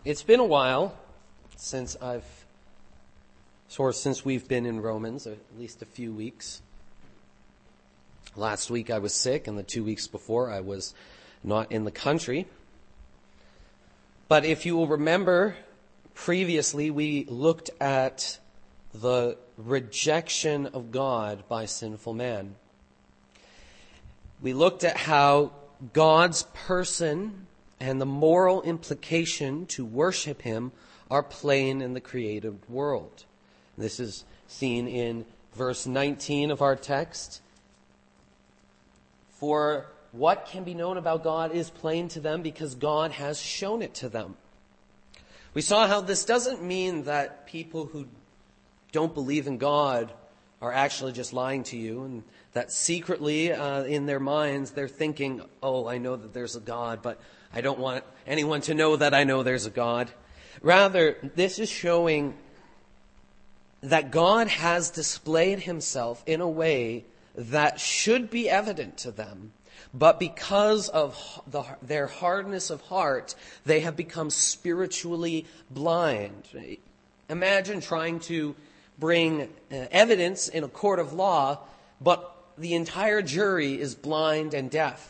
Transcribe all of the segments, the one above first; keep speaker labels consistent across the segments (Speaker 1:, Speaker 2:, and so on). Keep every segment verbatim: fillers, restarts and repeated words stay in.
Speaker 1: It's been a while since I've, or since we've been in Romans, at least a few weeks. Last week I was sick, and the two weeks before I was not in the country. But if you will remember, previously we looked at the rejection of God by sinful man. We looked at how God's person and the moral implication to worship him are plain in the created world. This is seen in verse nineteen of our text. For what can be known about God is plain to them because God has shown it to them. We saw how this doesn't mean that people who don't believe in God are actually just lying to you, and that secretly uh, in their minds they're thinking, oh, I know that there's a God, but I don't want anyone to know that I know there's a God. Rather, this is showing that God has displayed himself in a way that should be evident to them, but because of the, their hardness of heart, they have become spiritually blind. Imagine trying to bring uh, evidence in a court of law, but the entire jury is blind and deaf.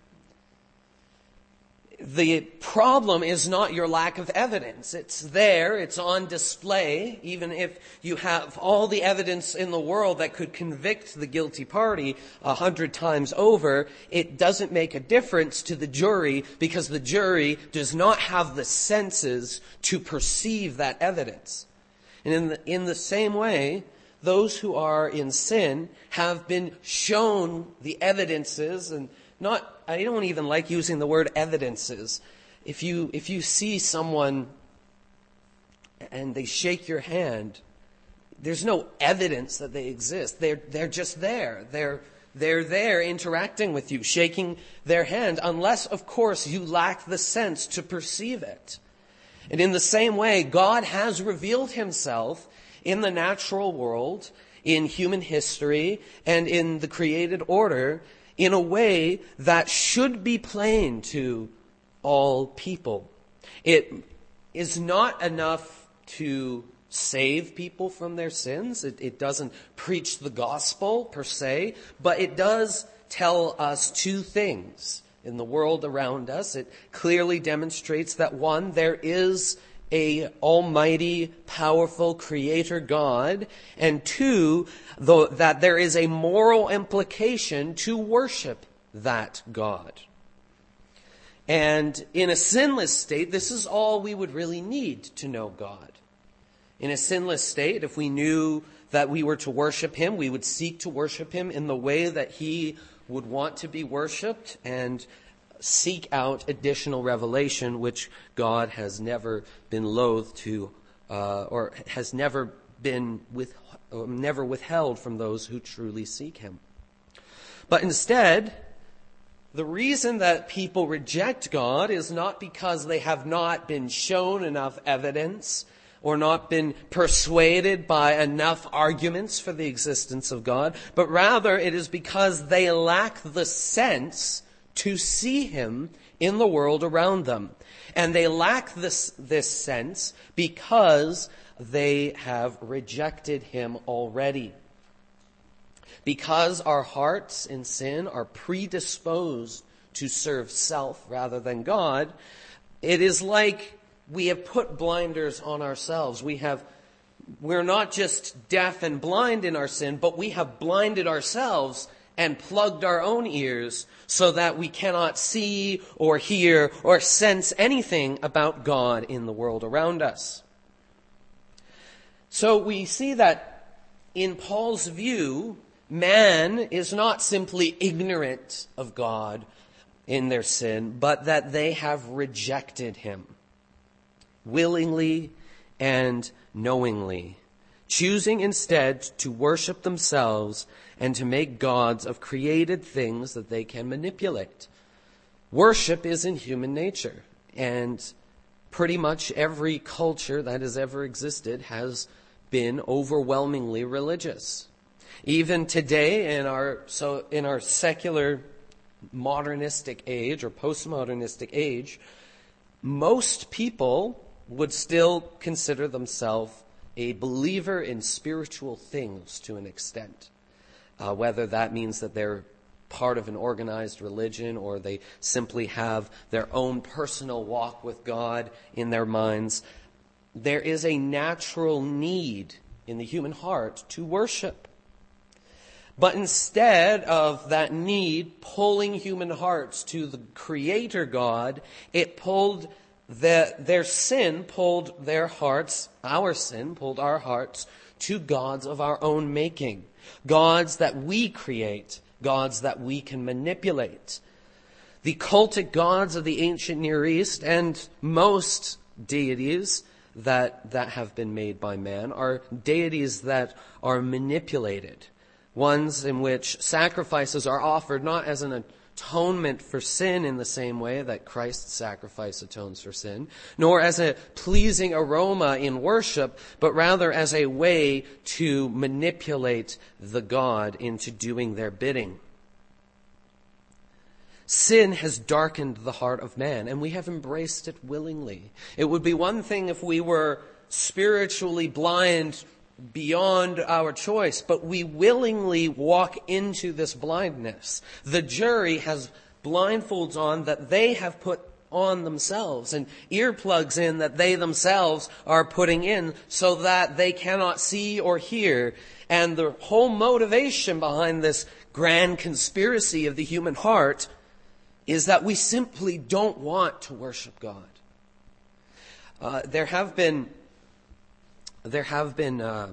Speaker 1: The problem is not your lack of evidence. It's there, it's on display. Even if you have all the evidence in the world that could convict the guilty party a hundred times over, it doesn't make a difference to the jury because the jury does not have the senses to perceive that evidence. And in the, in the same way, those who are in sin have been shown the evidences and not, I don't even like using the word evidences. If you, if you see someone and they shake your hand, there's no evidence that they exist. They're, they're just there. They're, they're there interacting with you, shaking their hand, unless, of course, you lack the sense to perceive it. And in the same way, God has revealed himself in the natural world, in human history, and in the created order in a way that should be plain to all people. It is not enough to save people from their sins. It, it doesn't preach the gospel per se, but it does tell us two things in the world around us. It clearly demonstrates that, one, there is a almighty, powerful creator God, and two, though, that there is a moral implication to worship that God. And in a sinless state, this is all we would really need to know God. In a sinless state, if we knew that we were to worship him, we would seek to worship him in the way that he would want to be worshiped and seek out additional revelation, which God has never been loath to, uh, or has never been with, uh, never withheld from those who truly seek him. But instead, the reason that people reject God is not because they have not been shown enough evidence or not been persuaded by enough arguments for the existence of God, but rather it is because they lack the sense to see him in the world around them. And they lack this, this sense because they have rejected him already. Because our hearts in sin are predisposed to serve self rather than God, it is like we have put blinders on ourselves. We have, we're not just deaf and blind in our sin, but we have blinded ourselves and plugged our own ears so that we cannot see or hear or sense anything about God in the world around us. So we see that in Paul's view, man is not simply ignorant of God in their sin, but that they have rejected him willingly and knowingly, choosing instead to worship themselves and to make gods of created things that they can manipulate. Worship is in human nature, and pretty much every culture that has ever existed has been overwhelmingly religious. Even today, in our so in our secular modernistic age or postmodernistic age, most people would still consider themselves a believer in spiritual things to an extent. Uh, whether that means that they're part of an organized religion or they simply have their own personal walk with God in their minds, there is a natural need in the human heart to worship. But instead of that need pulling human hearts to the Creator God, it pulled the, their sin pulled their hearts, our sin pulled our hearts to gods of our own making. Gods that we create, gods that we can manipulate. The cultic gods of the ancient Near East and most deities that, that have been made by man are deities that are manipulated. Ones in which sacrifices are offered not as an atonement for sin in the same way that Christ's sacrifice atones for sin, nor as a pleasing aroma in worship, but rather as a way to manipulate the God into doing their bidding. Sin has darkened the heart of man, and we have embraced it willingly. It would be one thing if we were spiritually blind beyond our choice, but we willingly walk into this blindness. The jury has blindfolds on that they have put on themselves and earplugs in that they themselves are putting in so that they cannot see or hear. And the whole motivation behind this grand conspiracy of the human heart is that we simply don't want to worship God. Uh, there have been There have been uh,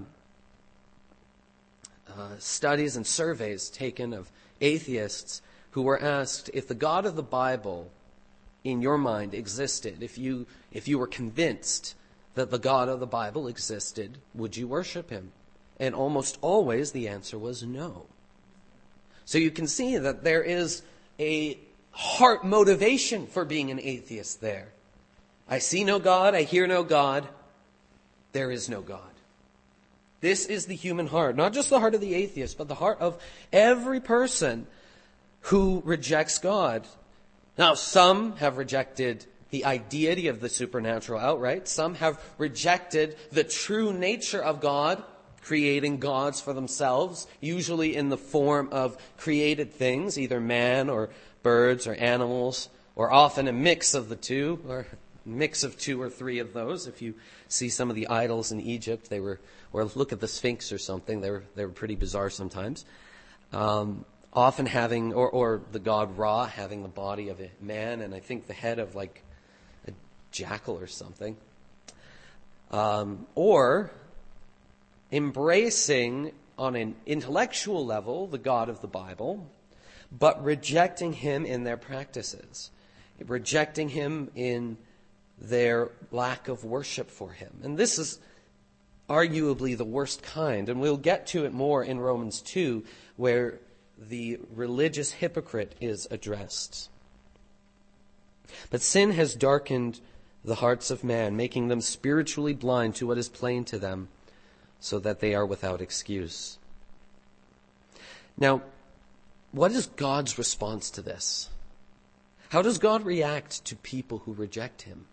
Speaker 1: uh, studies and surveys taken of atheists who were asked if the God of the Bible, in your mind, existed, if you if you were convinced that the God of the Bible existed, would you worship him? And almost always the answer was no. So you can see that there is a heart motivation for being an atheist there. I see no God, I hear no God. There is no God. This is the human heart. Not just the heart of the atheist, but the heart of every person who rejects God. Now, some have rejected the ideity of the supernatural outright. Some have rejected the true nature of God, creating gods for themselves, usually in the form of created things, either man or birds or animals, or often a mix of the two, or mix of two or three of those. If you see some of the idols in Egypt, they were, or look at the Sphinx or something, they were they were pretty bizarre sometimes. Um, often having, or, or the god Ra having the body of a man, and I think the head of like a jackal or something. Um, or embracing on an intellectual level the God of the Bible, but rejecting him in their practices, rejecting him in their lack of worship for him. And this is arguably the worst kind, and we'll get to it more in Romans two, where the religious hypocrite is addressed. But sin has darkened the hearts of man, making them spiritually blind to what is plain to them, so that they are without excuse. Now, what is God's response to this? How does God react to people who reject him?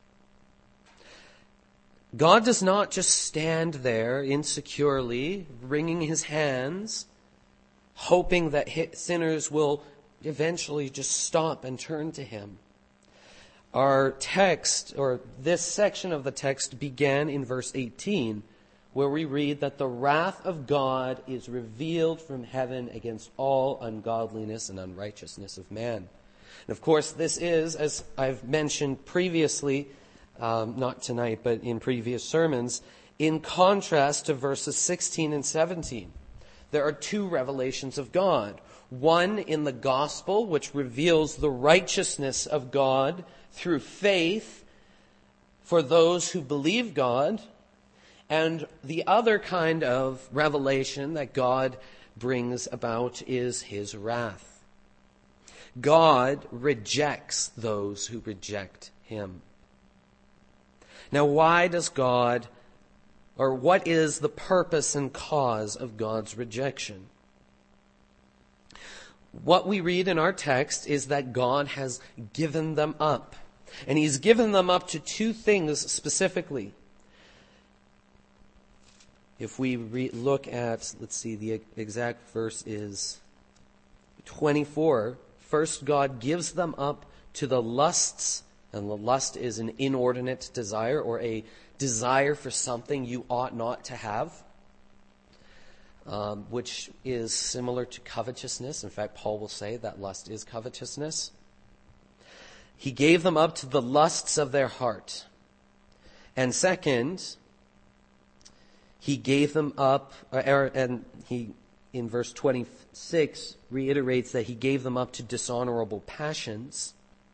Speaker 1: God does not just stand there insecurely, wringing his hands, hoping that sinners will eventually just stop and turn to him. Our text, or this section of the text, began in verse eighteen, where we read that the wrath of God is revealed from heaven against all ungodliness and unrighteousness of man. And of course, this is, as I've mentioned previously, um, not tonight, but in previous sermons, in contrast to verses sixteen and seventeen. There are two revelations of God. One in the gospel, which reveals the righteousness of God through faith for those who believe God, and the other kind of revelation that God brings about is his wrath. God rejects those who reject him. Now, why does God, or what is the purpose and cause of God's rejection? What we read in our text is that God has given them up. And he's given them up to two things specifically. If we re- look at, let's see, the exact verse is twenty-four. First, God gives them up to the lusts, and the lust is an inordinate desire, or a desire for something you ought not to have, um, which is similar to covetousness. In fact, Paul will say that lust is covetousness. He gave them up to the lusts of their heart. And second, he gave them up, or, and he, in verse twenty-six, reiterates that he gave them up to dishonorable passions.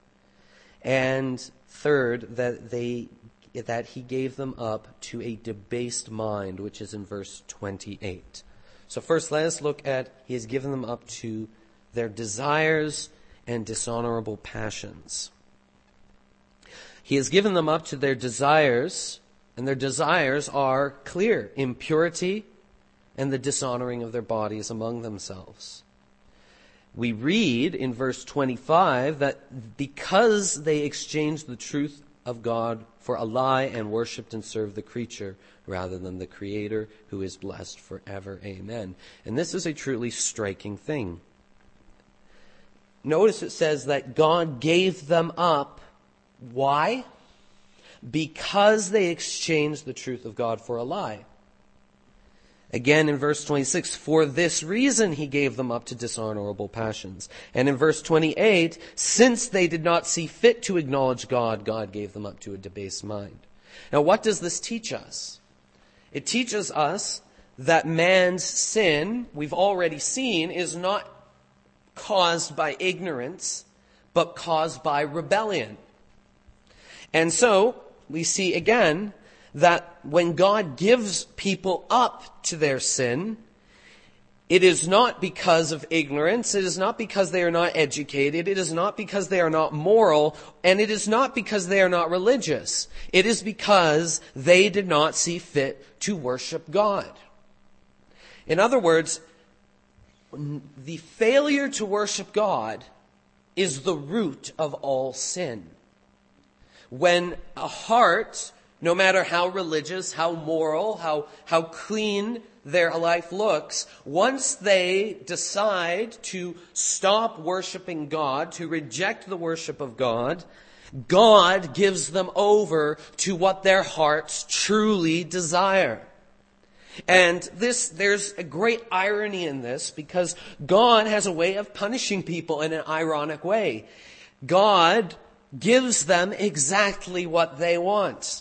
Speaker 1: And third, that they, that he gave them up to a debased mind, which is in verse twenty-eight. So first, let us look at, he has given them up to their desires and dishonorable passions. He has given them up to their desires, and their desires are clear: impurity and the dishonoring of their bodies among themselves. We read in verse twenty-five that because they exchanged the truth of God for a lie and worshipped and served the creature rather than the Creator, who is blessed forever. Amen. And this is a truly striking thing. Notice it says that God gave them up. Why? Because they exchanged the truth of God for a lie. Again in verse twenty-six, for this reason he gave them up to dishonorable passions. And in verse twenty-eight, since they did not see fit to acknowledge God, God gave them up to a debased mind. Now what does this teach us? It teaches us that man's sin, we've already seen, is not caused by ignorance, but caused by rebellion. And so, we see again that when God gives people up to their sin, it is not because of ignorance, it is not because they are not educated, it is not because they are not moral, and it is not because they are not religious. It is because they did not see fit to worship God. In other words, the failure to worship God is the root of all sin. When a heart, no matter how religious, how moral, how, how clean their life looks, once they decide to stop worshiping God, to reject the worship of God, God gives them over to what their hearts truly desire. And this, there's a great irony in this, because God has a way of punishing people in an ironic way. God gives them exactly what they want.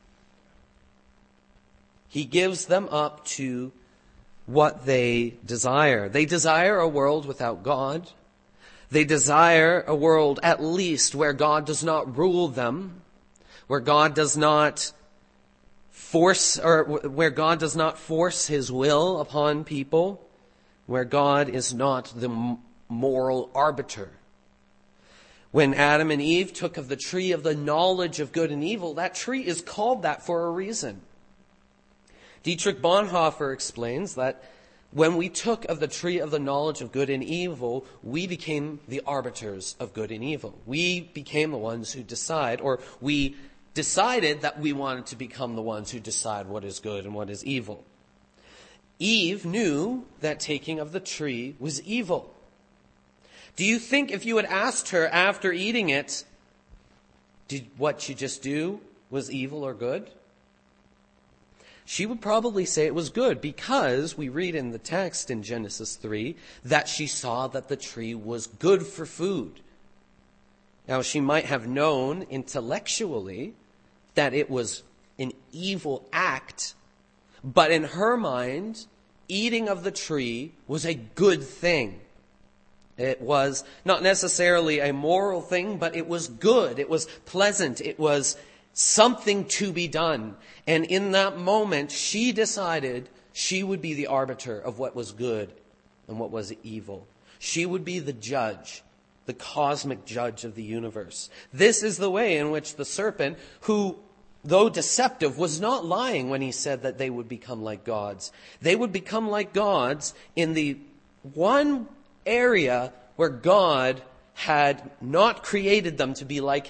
Speaker 1: He gives them up to what they desire. They desire a world without God. They desire a world, at least, where God does not rule them, where God does not force, or where God does not force his will upon people, where God is not the moral arbiter. When Adam and Eve took of the tree of the knowledge of good and evil, that tree is called that for a reason. Dietrich Bonhoeffer explains that when we took of the tree of the knowledge of good and evil, we became the arbiters of good and evil. We became the ones who decide, or we decided that we wanted to become the ones who decide what is good and what is evil. Eve knew that taking of the tree was evil. Do you think if you had asked her after eating it, did what she just do was evil or good? She would probably say it was good, because we read in the text in Genesis three that she saw that the tree was good for food. Now, she might have known intellectually that it was an evil act, but in her mind, eating of the tree was a good thing. It was not necessarily a moral thing, but it was good. It was pleasant. It was something to be done. And in that moment, she decided she would be the arbiter of what was good and what was evil. She would be the judge, the cosmic judge of the universe. This is the way in which the serpent, who, though deceptive, was not lying when he said that they would become like gods. They would become like gods in the one area where God had not created them to be like him.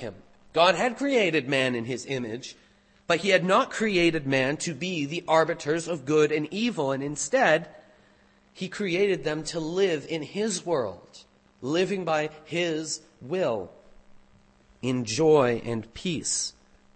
Speaker 1: God had created man in his image, but he had not created man to be the arbiters of good and evil, and instead, he created them to live in his world, living by his will, in joy and peace.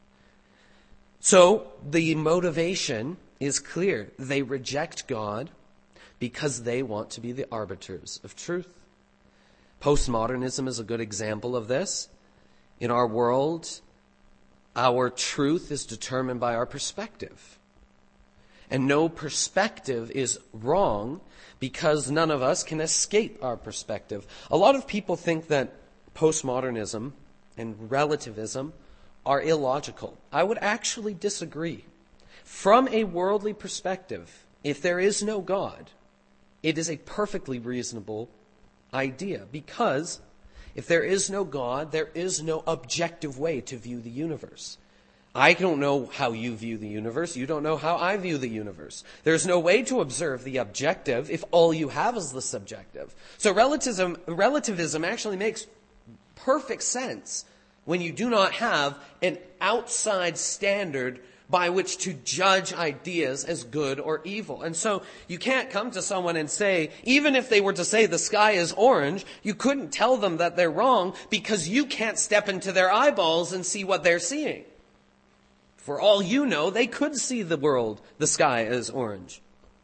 Speaker 1: So, the motivation is clear. They reject God because they want to be the arbiters of truth. Postmodernism is a good example of this. In our world, our truth is determined by our perspective. And no perspective is wrong because none of us can escape our perspective. A lot of people think that postmodernism and relativism are illogical. I would actually disagree. From a worldly perspective, if there is no God, it is a perfectly reasonable idea, because if there is no God, there is no objective way to view the universe. I don't know how you view the universe. You don't know how I view the universe. There's no way to observe the objective if all you have is the subjective. So relativism, relativism actually makes perfect sense when you do not have an outside standard by which to judge ideas as good or evil. And so you can't come to someone and say, even if they were to say the sky is orange, you couldn't tell them that they're wrong because you can't step into their eyeballs and see what they're seeing. For all you know, they could see the world, the sky as orange.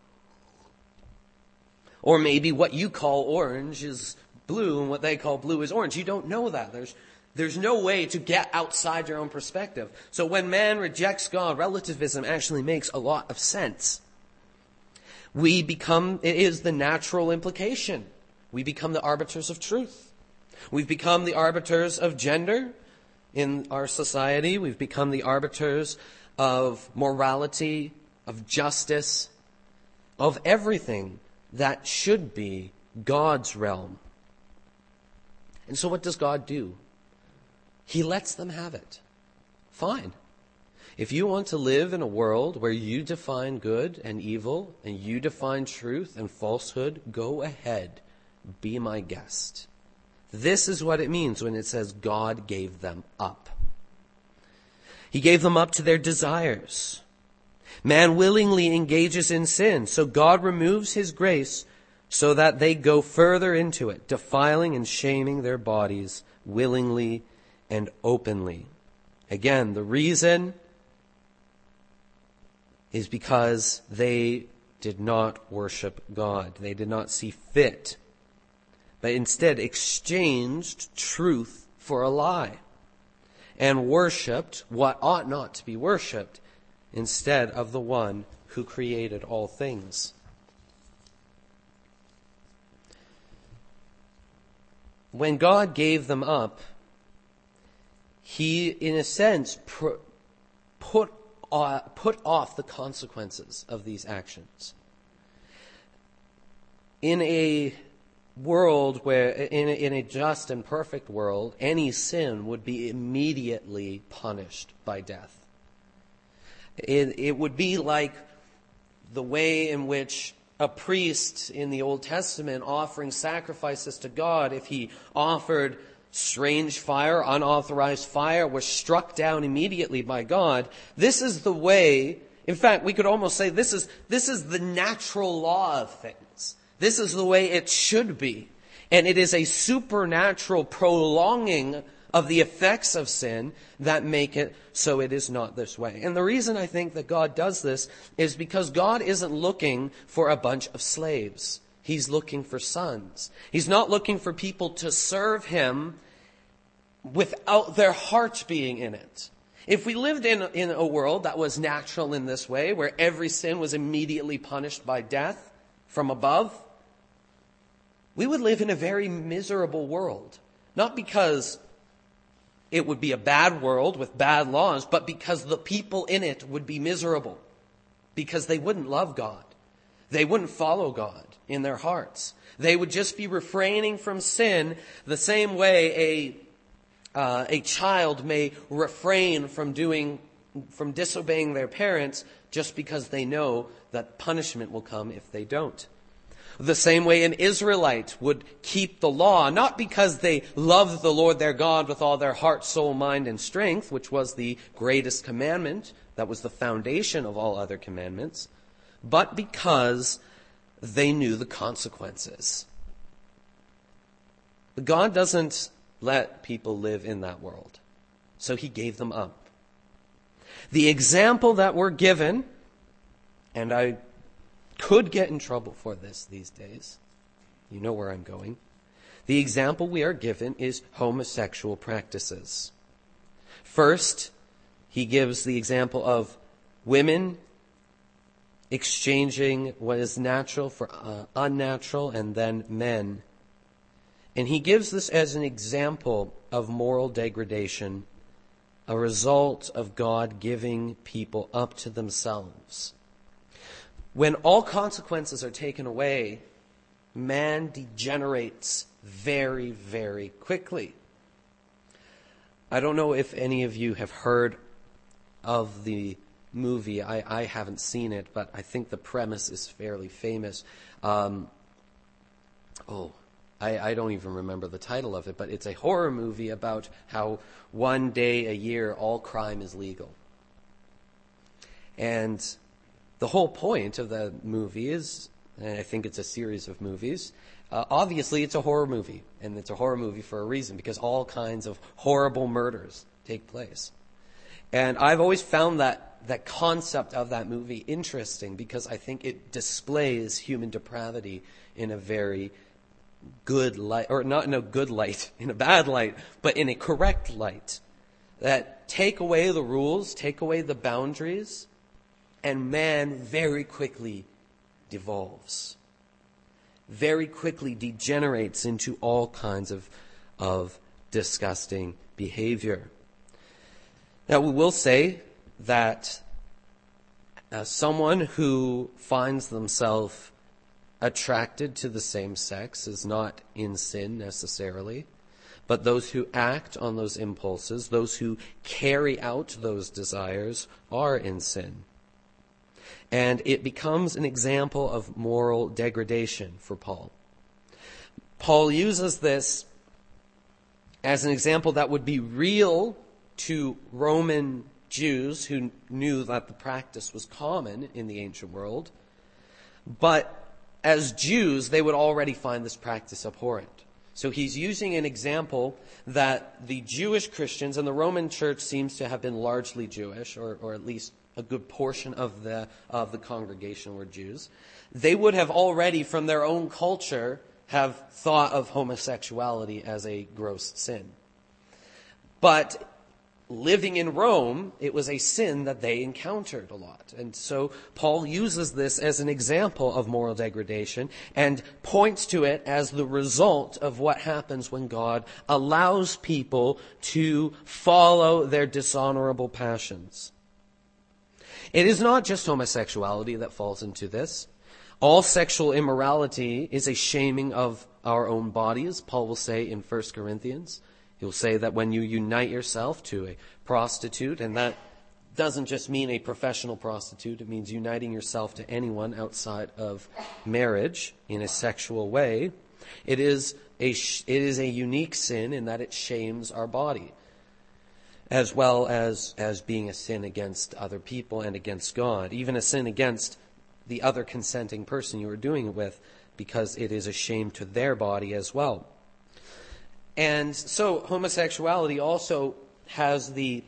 Speaker 1: Or maybe what you call orange is blue and what they call blue is orange. You don't know that. There's There's no way to get outside your own perspective. So when man rejects God, relativism actually makes a lot of sense. We become, it is the natural implication. We become the arbiters of truth. We've become the arbiters of gender in our society. We've become the arbiters of morality, of justice, of everything that should be God's realm. And so what does God do? He lets them have it. Fine. If you want to live in a world where you define good and evil, and you define truth and falsehood, go ahead. Be my guest. This is what it means when it says God gave them up. He gave them up to their desires. Man willingly engages in sin, so God removes his grace so that they go further into it, defiling and shaming their bodies willingly and openly. Again, the reason is because they did not worship God. They did not see fit, but instead exchanged truth for a lie and worshipped what ought not to be worshipped instead of the one who created all things. When God gave them up, He, in a sense, pr- put uh, put off the consequences of these actions. In a world where, in a, in a just and perfect world, any sin would be immediately punished by death. It, it would be like the way in which a priest in the Old Testament offering sacrifices to God, if he offered strange fire, unauthorized fire, was struck down immediately by God. This is the way, in fact, we could almost say this is, this is the natural law of things. This is the way it should be. And it is a supernatural prolonging of the effects of sin that make it so it is not this way. And the reason I think that God does this is because God isn't looking for a bunch of slaves. He's looking for sons. He's not looking for people to serve him without their heart being in it. If we lived in, in a world that was natural in this way, where every sin was immediately punished by death from above, we would live in a very miserable world. Not because it would be a bad world with bad laws, but because the people in it would be miserable. Because they wouldn't love God. They wouldn't follow God in their hearts. They would just be refraining from sin the same way a uh, a child may refrain from doing from disobeying their parents just because they know that punishment will come if they don't. The same way an Israelite would keep the law, not because they loved the Lord their God with all their heart, soul, mind, and strength, which was the greatest commandment, that was the foundation of all other commandments, but because they knew the consequences. But God doesn't let people live in that world, so he gave them up. The example that we're given, and I could get in trouble for this these days. You know where I'm going. The example we are given is homosexual practices. First, he gives the example of women exchanging what is natural for uh, unnatural, and then men. And he gives this as an example of moral degradation, a result of God giving people up to themselves. When all consequences are taken away, man degenerates very, very quickly. I don't know if any of you have heard of the movie. I, I haven't seen it, but I think the premise is fairly famous. Um, oh, I, I don't even remember the title of it, but it's a horror movie about how one day a year all crime is legal. And the whole point of the movie is, and I think it's a series of movies, uh, obviously it's a horror movie, and it's a horror movie for a reason, because all kinds of horrible murders take place. And I've always found that that concept of that movie interesting, because I think it displays human depravity in a very good light, or not in a good light, in a bad light, but in a correct light. That take away the rules, take away the boundaries, and man very quickly devolves. Very quickly degenerates into all kinds of, of disgusting behavior. Now, we will say that uh, someone who finds themselves attracted to the same sex is not in sin necessarily, but those who act on those impulses, those who carry out those desires, are in sin. And it becomes an example of moral degradation for Paul. Paul uses this as an example that would be real to Roman Jews who knew that the practice was common in the ancient world. But as Jews, they would already find this practice abhorrent. So he's using an example that the Jewish Christians, and the Roman church seems to have been largely Jewish, or, or at least a good portion of the of the congregation were Jews. They would have already, from their own culture, have thought of homosexuality as a gross sin. But living in Rome, it was a sin that they encountered a lot. And so Paul uses this as an example of moral degradation and points to it as the result of what happens when God allows people to follow their dishonorable passions. It is not just homosexuality that falls into this. All sexual immorality is a shaming of our own bodies, Paul will say in First Corinthians. He'll say that when you unite yourself to a prostitute, and that doesn't just mean a professional prostitute, it means uniting yourself to anyone outside of marriage in a sexual way, it is a, it is a unique sin in that it shames our body, as well as, as being a sin against other people and against God, even a sin against the other consenting person you are doing it with, because it is a shame to their body as well. And so homosexuality also has the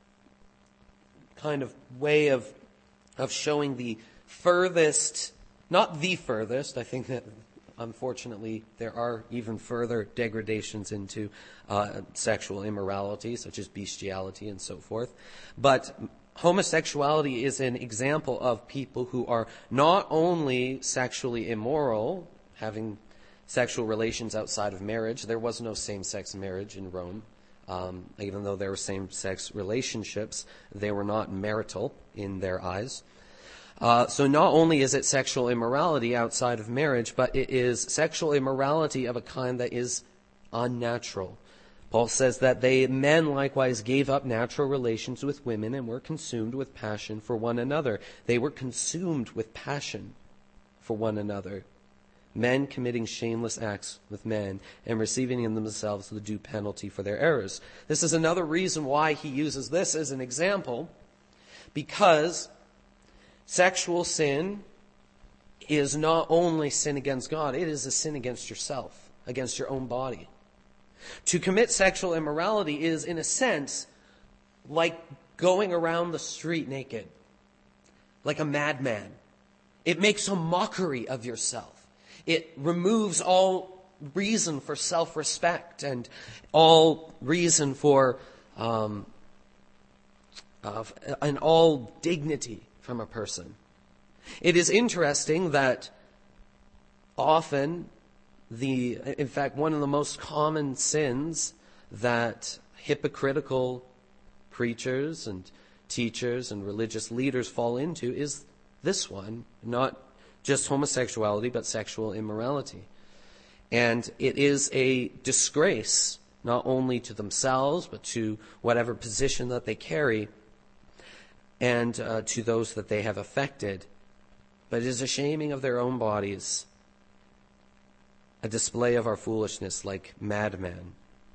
Speaker 1: kind of way of of showing the furthest, not the furthest, I think that unfortunately there are even further degradations into uh, sexual immorality, such as bestiality and so forth. But homosexuality is an example of people who are not only sexually immoral, having sexual relations outside of marriage. There was no same-sex marriage in Rome. Um, even though there were same-sex relationships, they were not marital in their eyes. Uh, so not only is it sexual immorality outside of marriage, but it is sexual immorality of a kind that is unnatural. Paul says that they, men likewise, gave up natural relations with women and were consumed with passion for one another. They were consumed with passion for one another. men committing shameless acts with men and receiving in themselves the due penalty for their errors. This is another reason why he uses this as an example, because sexual sin is not only sin against God, it is a sin against yourself, against your own body. To commit sexual immorality is, in a sense, like going around the street naked, like a madman. It makes a mockery of yourself. It removes all reason for self-respect and all reason for, um, uh, and all dignity from a person. It is interesting that often the, in fact, one of the most common sins that hypocritical preachers and teachers and religious leaders fall into is this one, not just homosexuality, but sexual immorality. And it is a disgrace, not only to themselves, but to whatever position that they carry, and uh, to those that they have affected. But it is a shaming of their own bodies, a display of our foolishness like madmen.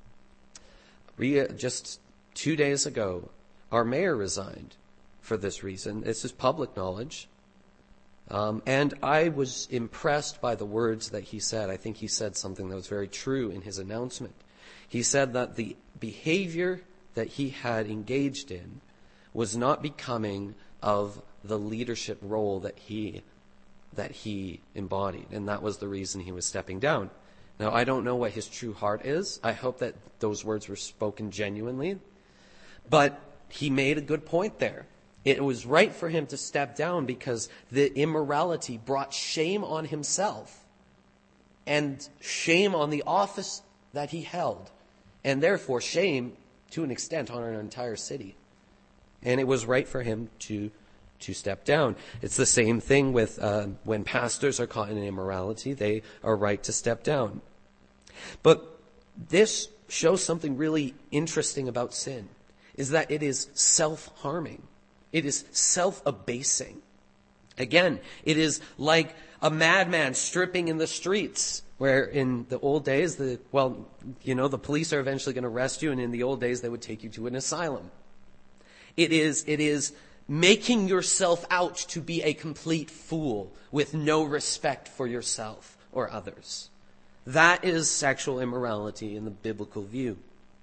Speaker 1: We, just two days ago, our mayor resigned for this reason. This is public knowledge. Um, and I was impressed by the words that he said. I think he said something that was very true in his announcement. He said that the behavior that he had engaged in was not becoming of the leadership role that he that he embodied, and that was the reason he was stepping down. Now, I don't know what his true heart is. I hope that those words were spoken genuinely, but he made a good point there. It was right for him to step down because the immorality brought shame on himself and shame on the office that he held, and therefore shame, to an extent, on an entire city. And it was right for him to to step down. It's the same thing with uh, when pastors are caught in immorality. They are right to step down. But this shows something really interesting about sin, is that it is self-harming. It is self-abasing. Again, it is like a madman stripping in the streets, where in the old days, the well, you know, the police are eventually going to arrest you, and in the old days they would take you to an asylum. It is, it is making yourself out to be a complete fool with no respect for yourself or others. That is sexual immorality in the biblical view.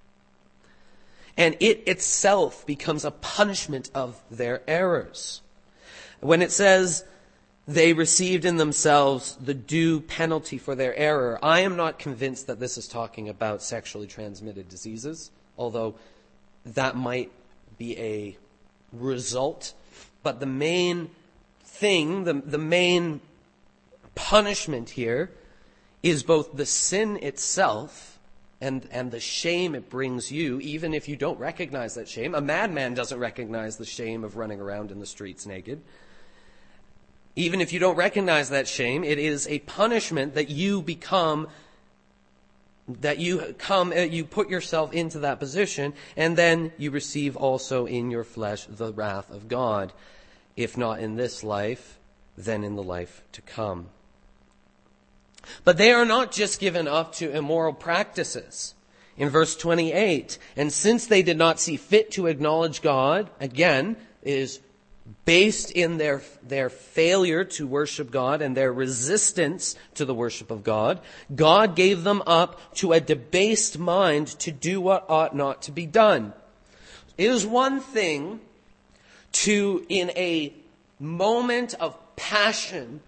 Speaker 1: And it itself becomes a punishment of their errors. When it says they received in themselves the due penalty for their error, I am not convinced that this is talking about sexually transmitted diseases, although that might be a result. But the main thing, the, the main punishment here is both the sin itself and, and the shame it brings you, even if you don't recognize that shame. A madman doesn't recognize the shame of running around in the streets naked. Even if you don't recognize that shame, it is a punishment that you become that you come, you put yourself into that position, and then you receive also in your flesh the wrath of God, if not in this life, then in the life to come. But they are not just given up to immoral practices. In verse twenty-eight, and since they did not see fit to acknowledge God, again, is based in their, their failure to worship God and their resistance to the worship of God, God gave them up to a debased mind to do what ought not to be done. It is one thing to, in a moment of passion,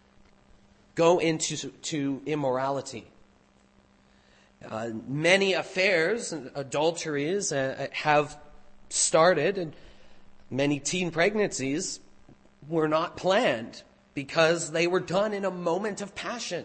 Speaker 1: go into to immorality. Uh, many affairs and adulteries uh, have started, and many teen pregnancies were not planned because they were done in a moment of passion.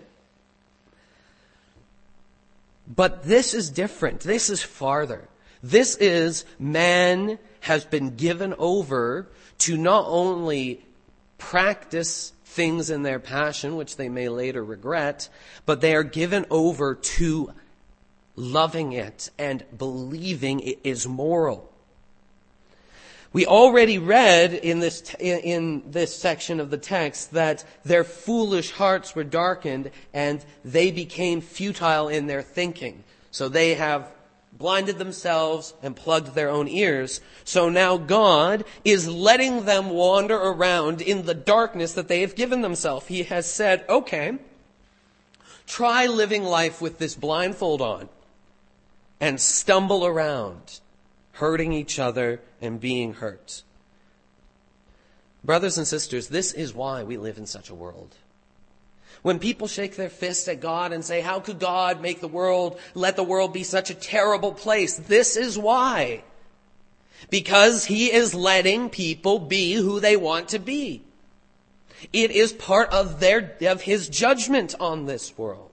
Speaker 1: But this is different. This is farther. This is man has been given over to not only practice things in their passion, which they may later regret, but they are given over to loving it and believing it is moral. We already read in this, in this section of the text that their foolish hearts were darkened and they became futile in their thinking. So they have blinded themselves and plugged their own ears. So now God is letting them wander around in the darkness that they have given themselves. He has said, okay, try living life with this blindfold on and stumble around, hurting each other and being hurt. Brothers and sisters, this is why we live in such a world. When people shake their fist at God and say, how could God make the world, let the world be such a terrible place? This is why. Because He is letting people be who they want to be. It is part of their, of His judgment on this world.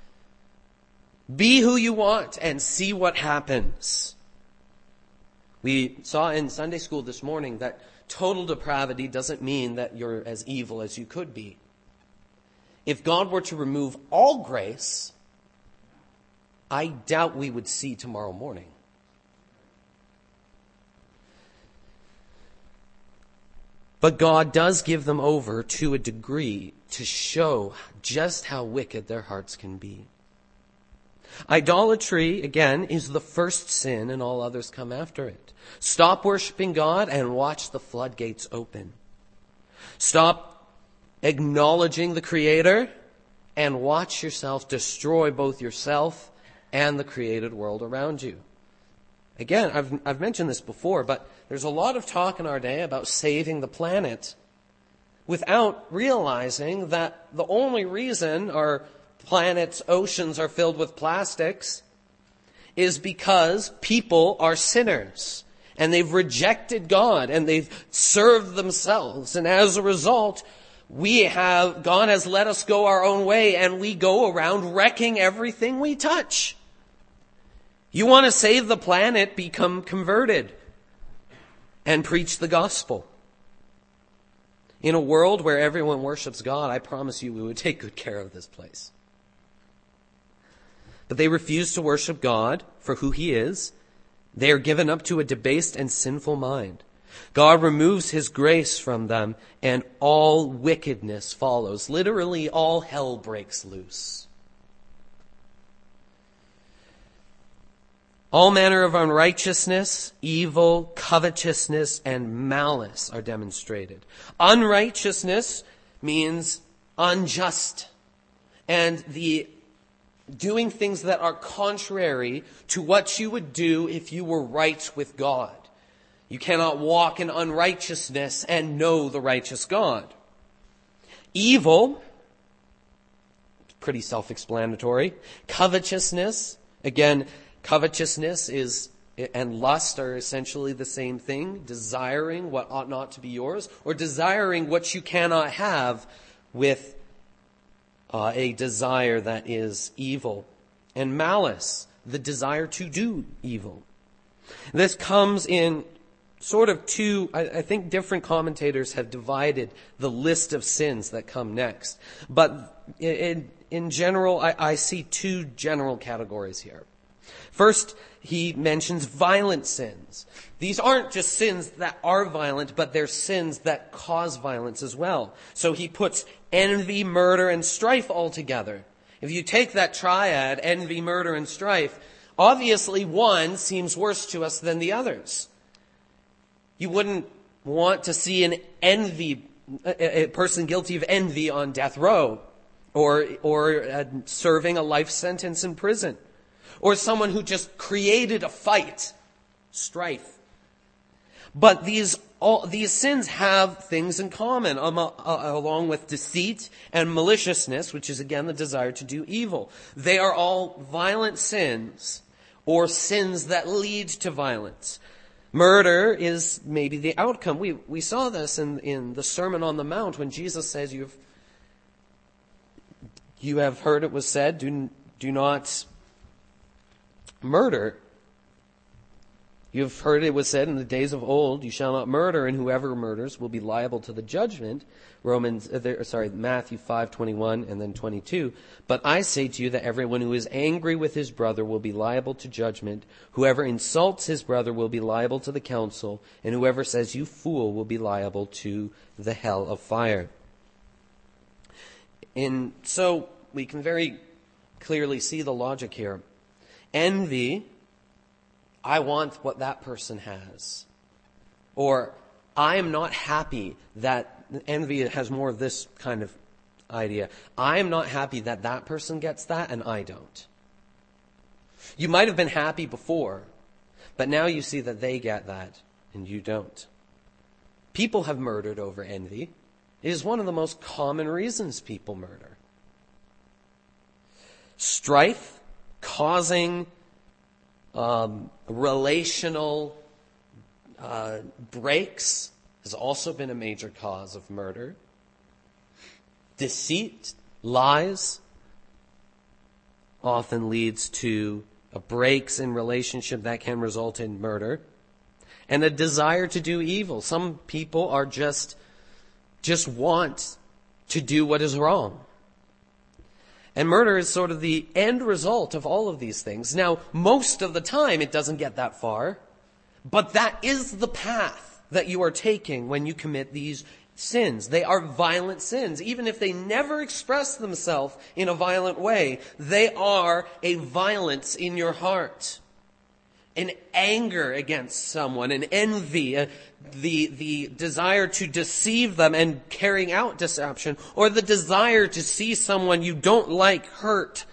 Speaker 1: Be who you want and see what happens. We saw in Sunday school this morning that total depravity doesn't mean that you're as evil as you could be. If God were to remove all grace, I doubt we would see tomorrow morning. But God does give them over to a degree to show just how wicked their hearts can be. Idolatry, again, is the first sin and all others come after it. Stop worshiping God and watch the floodgates open. Stop acknowledging the Creator and watch yourself destroy both yourself and the created world around you. Again, I've, I've mentioned this before, but there's a lot of talk in our day about saving the planet without realizing that the only reason our planet's oceans are filled with plastics is because people are sinners and they've rejected God and they've served themselves. And as a result, we have, God has let us go our own way and we go around wrecking everything we touch. You want to save the planet, become converted and preach the gospel. In a world where everyone worships God, I promise you we would take good care of this place. But they refuse to worship God for who He is. They are given up to a debased and sinful mind. God removes His grace from them and all wickedness follows. Literally, all hell breaks loose. All manner of unrighteousness, evil, covetousness, and malice are demonstrated. Unrighteousness means unjust. And the doing things that are contrary to what you would do if you were right with God. You cannot walk in unrighteousness and know the righteous God. Evil, pretty self-explanatory. Covetousness, again, covetousness is and lust are essentially the same thing. Desiring what ought not to be yours, or desiring what you cannot have with Uh, a desire that is evil. And malice, the desire to do evil. This comes in sort of two, I, I think different commentators have divided the list of sins that come next. But in, in general, I, I see two general categories here. First, he mentions violent sins. These aren't just sins that are violent, but they're sins that cause violence as well. So he puts envy, murder, and strife all together. If you take that triad, envy, murder, and strife, obviously one seems worse to us than the others. You wouldn't want to see an envy, a person guilty of envy on death row, or, or uh, serving a life sentence in prison. Or someone who just created a fight, strife. But these all these sins have things in common, um, uh, along with deceit and maliciousness, which is again the desire to do evil. They are all violent sins, or sins that lead to violence. Murder is maybe the outcome. We we saw this in, in the Sermon on the Mount when Jesus says, "You've you have heard it was said, do do not murder." You have heard it was said in the days of old, you shall not murder, and whoever murders will be liable to the judgment. Romans, uh, there, sorry, Matthew five twenty-one and then twenty-two. But I say to you that everyone who is angry with his brother will be liable to judgment. Whoever insults his brother will be liable to the council, and whoever says you fool will be liable to the hell of fire. And so we can very clearly see the logic here. Envy, I want what that person has. Or I am not happy that envy has more of this kind of idea. I am not happy that that person gets that and I don't. You might have been happy before, but now you see that they get that and you don't. People have murdered over envy. It is one of the most common reasons people murder. Strife causing um, relational uh, breaks has also been a major cause of murder. Deceit, lies, often leads to a breaks in relationship that can result in murder. And a desire to do evil. Some people are just, just want to do what is wrong. And murder is sort of the end result of all of these things. Now, most of the time it doesn't get that far, but that is the path that you are taking when you commit these sins. They are violent sins. Even if they never express themselves in a violent way, they are a violence in your heart. An anger against someone, an envy, uh, the, the desire to deceive them and carrying out deception, or the desire to see someone you don't like hurt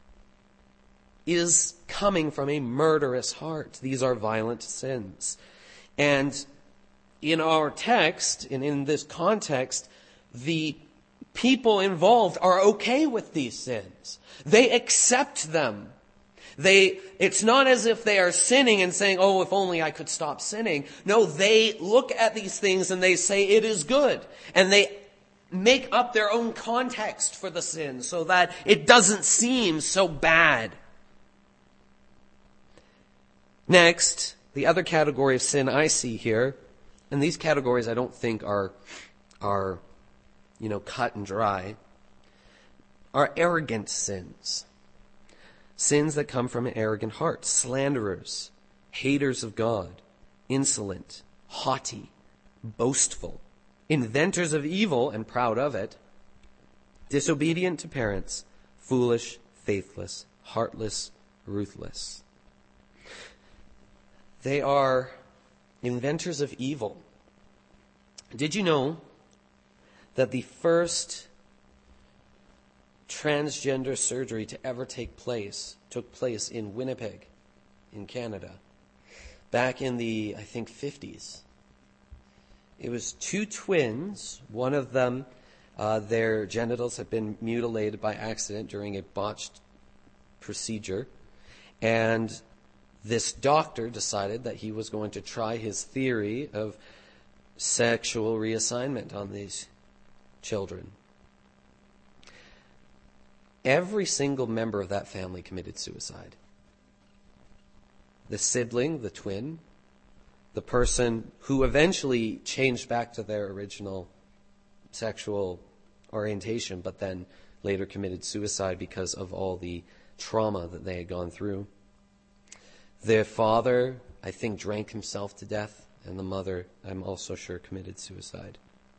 Speaker 1: is coming from a murderous heart. These are violent sins. And in our text, and in this context, the people involved are okay with these sins. They accept them. They, it's not as if they are sinning and saying, oh, if only I could stop sinning. No, they look at these things and they say it is good. And they make up their own context for the sin so that it doesn't seem so bad. Next, the other category of sin I see here, and these categories I don't think are, are, you know, cut and dry, are arrogant sins. Sins that come from an arrogant heart. Slanderers, haters of God, insolent, haughty, boastful, inventors of evil and proud of it, disobedient to parents, foolish, faithless, heartless, ruthless. They are inventors of evil. Did you know that the first transgender surgery to ever take place took place in Winnipeg, in Canada, back in the, I think, fifties. It was two twins. One of them, uh, their genitals had been mutilated by accident during a botched procedure. And this doctor decided that he was going to try his theory of sexual reassignment on these children. Every single member of that family committed suicide. The sibling, the twin, the person who eventually changed back to their original sexual orientation, but then later committed suicide because of all the trauma that they had gone through. Their father, I think, drank himself to death, and the mother, I'm also sure, committed suicide.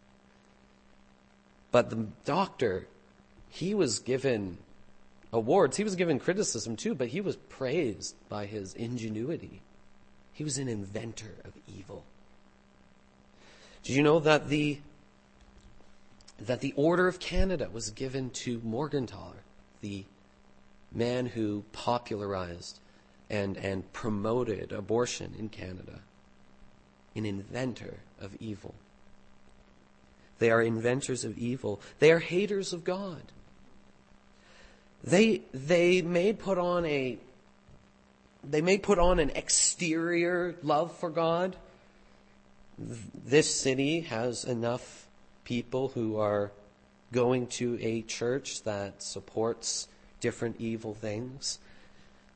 Speaker 1: But the doctor, he was given awards. He was given criticism too, but he was praised by his ingenuity. He was an inventor of evil. Did you know that the that the Order of Canada was given to Morgentaler, the man who popularized and, and promoted abortion in Canada? An inventor of evil. They are inventors of evil. They are haters of God. They they may put on a they may put on an exterior love for God. This city has enough people who are going to a church that supports different evil things.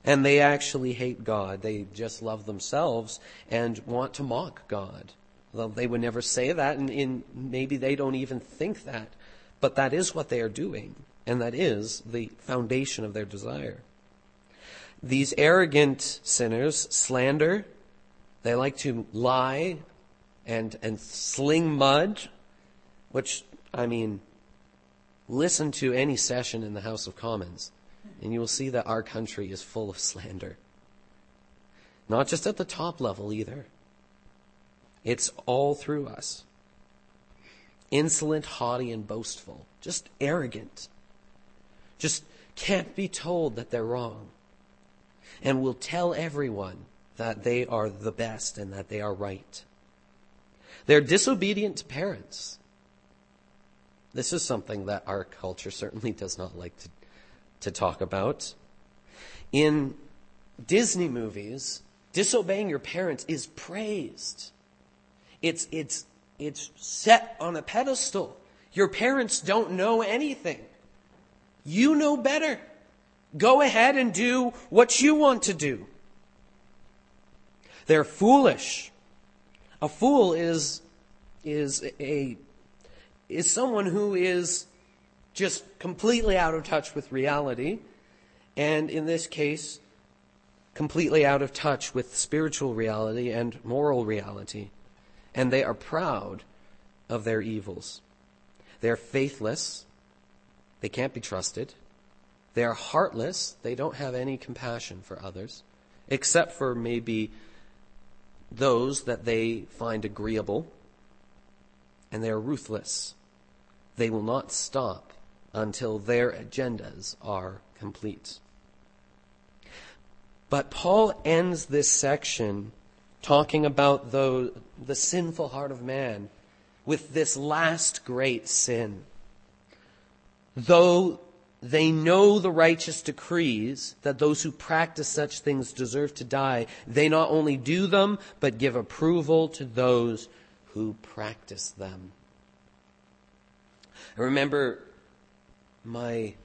Speaker 1: And they actually hate God. They just love themselves and want to mock God. Well, they would never say that, and in, maybe they don't even think that. But that is what they are doing, and that is the foundation of their desire. These arrogant sinners slander. They like to lie and and sling mud, which, I mean, listen to any session in the House of Commons, and you will see that our country is full of slander. Not just at the top level either. It's all through us. Insolent, haughty, and boastful. Just arrogant. Just can't be told that they're wrong. And will tell everyone that they are the best and that they are right. They're disobedient to parents. This is something that our culture certainly does not like to, to talk about. In Disney movies, disobeying your parents is praised. It's, it's, it's set on a pedestal. Your parents don't know anything. You know better. Go ahead and do what you want to do. They're foolish. A fool is, is a, is someone who is just completely out of touch with reality, and in this case, completely out of touch with spiritual reality and moral reality. And they are proud of their evils. They're faithless. They can't be trusted. They are heartless. They don't have any compassion for others, except for maybe those that they find agreeable. And they are ruthless. They will not stop until their agendas are complete. But Paul ends this section talking about the, the sinful heart of man with this last great sin. Though they know the righteous decrees that those who practice such things deserve to die, they not only do them, but give approval to those who practice them. I remember my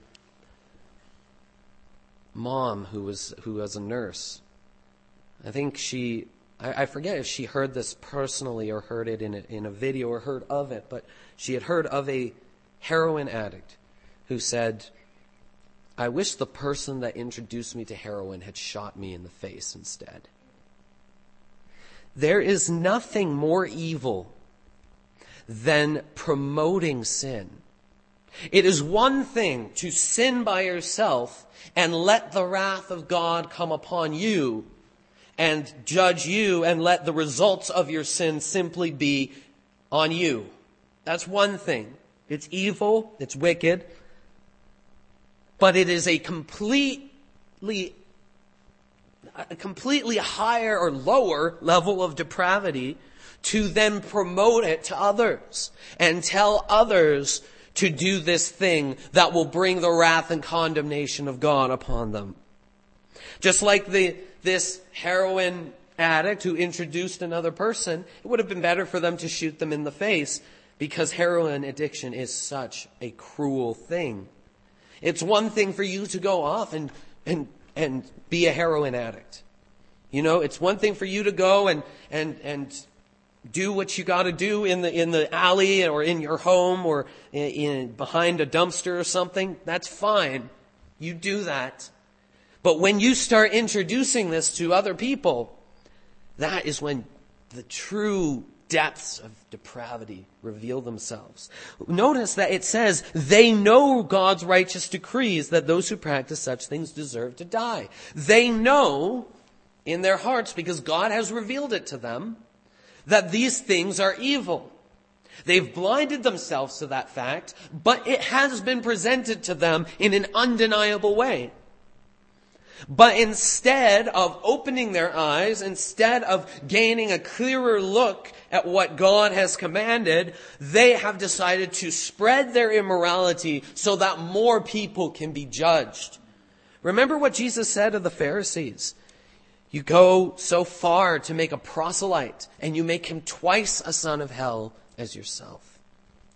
Speaker 1: mom, who was who was a nurse. I think she, I, I forget if she heard this personally or heard it in a, in a video or heard of it, but she had heard of a heroin addict who said, "I wish the person that introduced me to heroin had shot me in the face instead." There is nothing more evil than promoting sin. It is one thing to sin by yourself and let the wrath of God come upon you and judge you and let the results of your sin simply be on you. That's one thing. It's evil, it's wicked, but it is a completely a completely higher or lower level of depravity to then promote it to others and tell others to do this thing that will bring the wrath and condemnation of God upon them. Just like the this heroin addict who introduced another person, it would have been better for them to shoot them in the face, because heroin addiction is such a cruel thing. It's one thing for you to go off and and and be a heroin addict. You know, it's one thing for you to go and and and do what you got to do in the in the alley or in your home or in, in behind a dumpster or something. That's fine. You do that. But when you start introducing this to other people, that is when the true depths of depravity reveal themselves. Notice that it says they know God's righteous decrees that those who practice such things deserve to die. They know in their hearts, because God has revealed it to them, that these things are evil. They've blinded themselves to that fact, but it has been presented to them in an undeniable way. But instead of opening their eyes, instead of gaining a clearer look at what God has commanded, they have decided to spread their immorality so that more people can be judged. Remember what Jesus said of the Pharisees. You go so far to make a proselyte, and you make him twice a son of hell as yourself.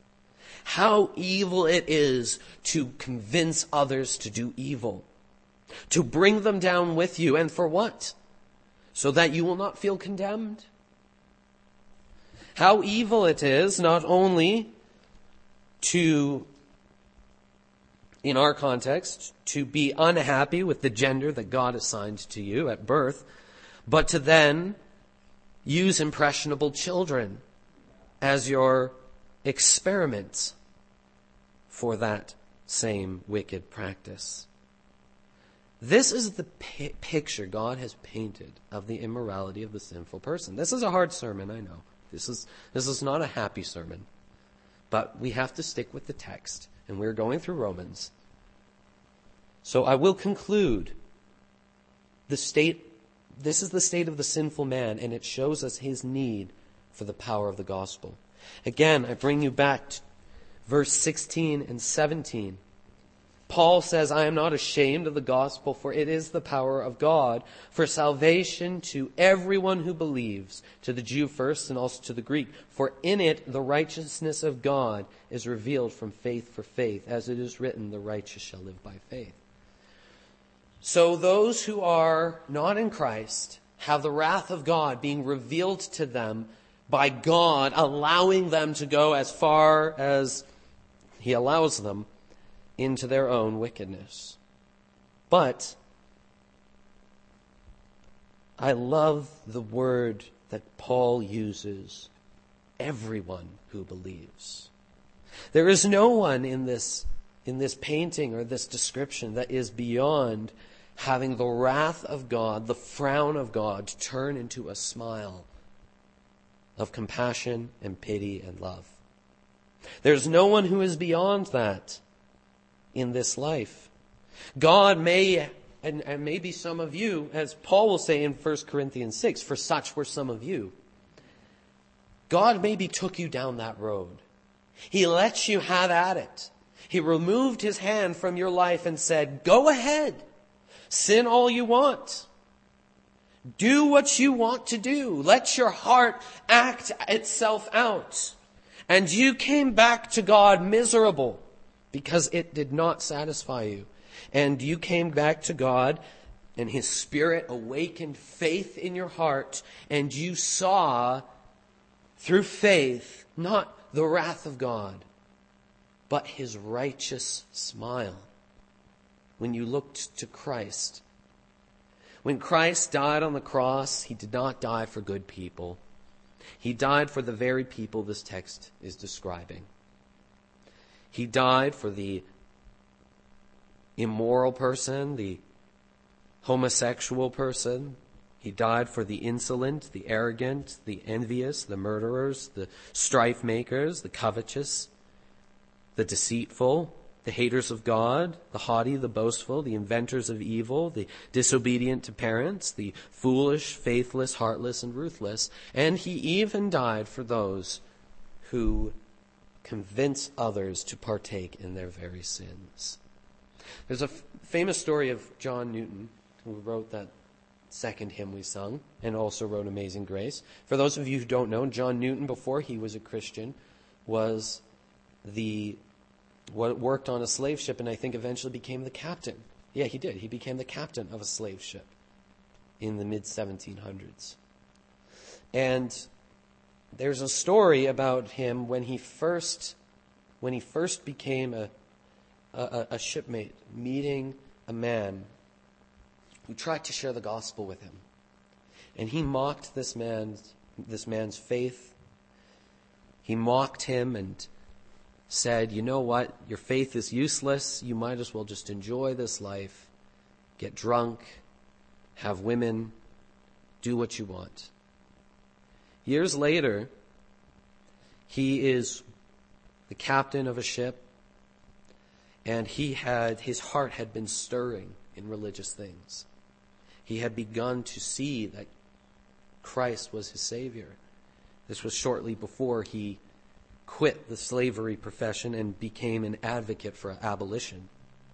Speaker 1: How evil it is to convince others to do evil. to bring them down with you. And for what? So that you will not feel condemned. How evil it is not only to, in our context, to be unhappy with the gender that God assigned to you at birth, but to then use impressionable children as your experiments for that same wicked practice. This is the pi- picture God has painted of the immorality of the sinful person. This is a hard sermon, I know. This is, this is not a happy sermon. But we have to stick with the text, and we're going through Romans. So I will conclude. The state, this is the state of the sinful man, and it shows us his need for the power of the gospel. Again, I bring you back to verse sixteen and seventeen. Paul says, I am not ashamed of the gospel, for it is the power of God for salvation to everyone who believes, to the Jew first and also to the Greek. For in it the righteousness of God is revealed from faith for faith, as it is written, the righteous shall live by faith. So those who are not in Christ have the wrath of God being revealed to them by God, allowing them to go as far as He allows them into their own wickedness. But I love the word that Paul uses, everyone who believes. There is no one in this, in this painting or this description that is beyond having the wrath of God, the frown of God, turn into a smile of compassion and pity and love. There's no one who is beyond that in this life. God may, and, and maybe some of you, as Paul will say in First Corinthians six, for such were some of you. God maybe took you down that road. He let you have at it. He removed His hand from your life and said, go ahead. Sin all you want. Do what you want to do. Let your heart act itself out. And you came back to God miserable because it did not satisfy you. And you came back to God, and His Spirit awakened faith in your heart, and you saw through faith not the wrath of God, but His righteous smile when you looked to Christ. When Christ died on the cross, He did not die for good people. He died for the very people this text is describing. He died for the immoral person, the homosexual person. He died for the insolent, the arrogant, the envious, the murderers, the strife makers, the covetous, the deceitful, the haters of God, the haughty, the boastful, the inventors of evil, the disobedient to parents, the foolish, faithless, heartless, and ruthless. And He even died for those who convince others to partake in their very sins. There's a f- famous story of John Newton, who wrote that second hymn we sung, and also wrote Amazing Grace. For those of you who don't know, John Newton, before he was a Christian, was the what worked on a slave ship, and I think eventually became the captain. Yeah, he did. He became the captain of a slave ship in the mid seventeen hundreds. And there's a story about him when he first, when he first became a, a, a shipmate, meeting a man who tried to share the gospel with him. And he mocked this man's, this man's faith. He mocked him and said, you know what, your faith is useless. You might as well just enjoy this life, get drunk, have women, do what you want. Years later, he is the captain of a ship, and he had, his heart had been stirring in religious things. He had begun to see that Christ was his Savior. This was shortly before he quit the slavery profession and became an advocate for abolition.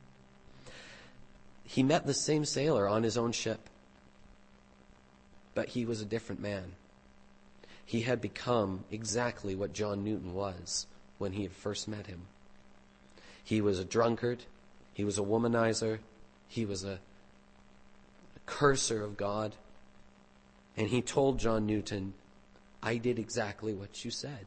Speaker 1: He met the same sailor on his own ship, but he was a different man. He had become exactly what John Newton was when he had first met him. He was a drunkard. He was a womanizer. He was a curser of God. And he told John Newton, I did exactly what you said.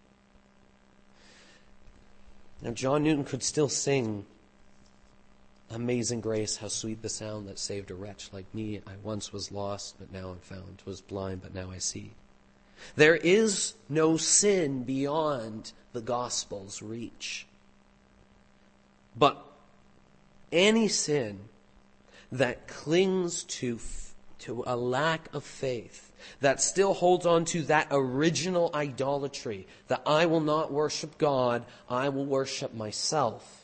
Speaker 1: Now, John Newton could still sing, Amazing Grace, how sweet the sound that saved a wretch like me. I once was lost, but now I'm found. Was blind, but now I see. There is no sin beyond the gospel's reach. But any sin that clings to, to a lack of faith, that still holds on to that original idolatry, that I will not worship God, I will worship myself,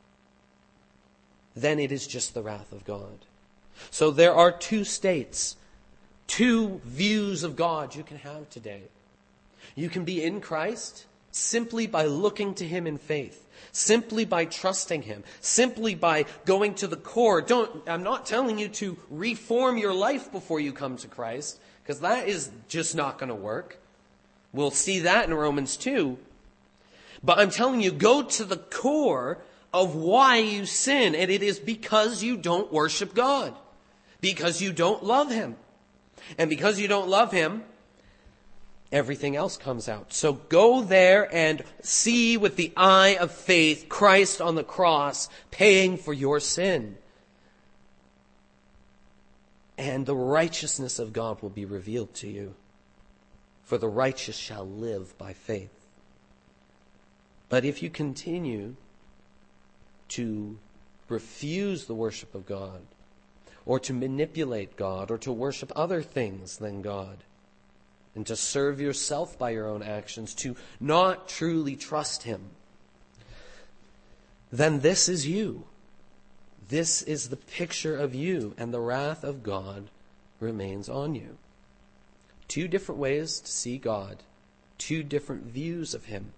Speaker 1: then it is just the wrath of God. So there are two states, two views of God you can have today. You can be in Christ simply by looking to Him in faith, simply by trusting Him, simply by going to the core. Don't, I'm not telling you to reform your life before you come to Christ, because that is just not going to work. We'll see that in Romans two. But I'm telling you, go to the core of why you sin, and it is because you don't worship God, because you don't love Him. And because you don't love Him, everything else comes out. So go there and see with the eye of faith Christ on the cross paying for your sin. And the righteousness of God will be revealed to you. For the righteous shall live by faith. But if you continue to refuse the worship of God, or to manipulate God, or to worship other things than God, and to serve yourself by your own actions, to not truly trust Him, then this is you. This is the picture of you, and the wrath of God remains on you. Two different ways to see God, two different views of Him.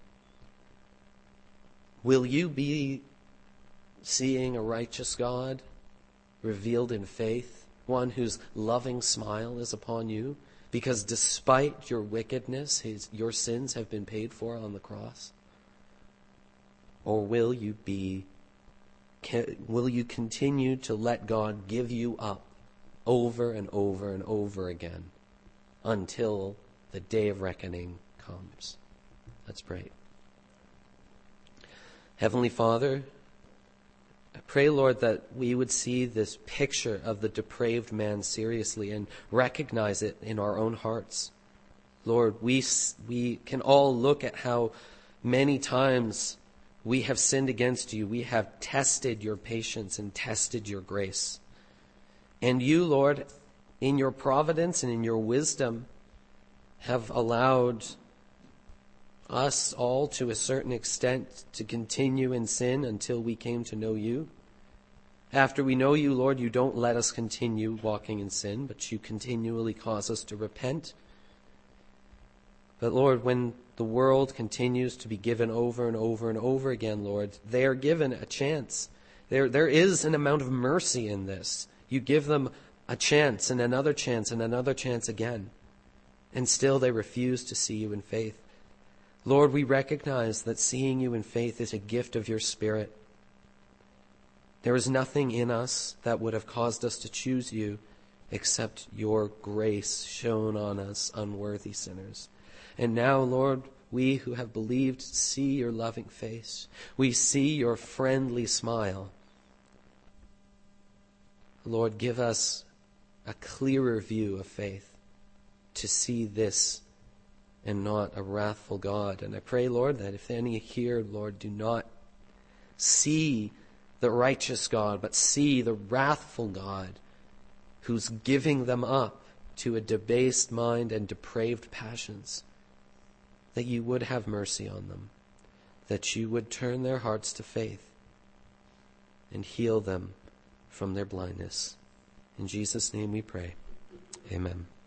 Speaker 1: Will you be seeing a righteous God revealed in faith, one whose loving smile is upon you, because despite your wickedness, his, your sins have been paid for on the cross? Or will you be, can, will you continue to let God give you up over and over and over again until the day of reckoning comes? Let's pray. Heavenly Father, I pray, Lord, that we would see this picture of the depraved man seriously and recognize it in our own hearts. Lord, we we can all look at how many times we have sinned against you. We have tested your patience and tested your grace. And you, Lord, in your providence and in your wisdom, have allowed us all to a certain extent to continue in sin until we came to know you. After we know you, Lord, you don't let us continue walking in sin, but you continually cause us to repent. But Lord, when the world continues to be given over and over and over again, Lord, they are given a chance. There, there is an amount of mercy in this. You give them a chance and another chance and another chance again. And still they refuse to see you in faith. Lord, we recognize that seeing you in faith is a gift of your Spirit. There is nothing in us that would have caused us to choose you except your grace shown on us unworthy sinners. And now, Lord, we who have believed see your loving face. We see your friendly smile. Lord, give us a clearer view of faith to see this and not a wrathful God. And I pray, Lord, that if any here, Lord, do not see the righteous God, but see the wrathful God who's giving them up to a debased mind and depraved passions, that you would have mercy on them, that you would turn their hearts to faith and heal them from their blindness. In Jesus' name we pray. Amen.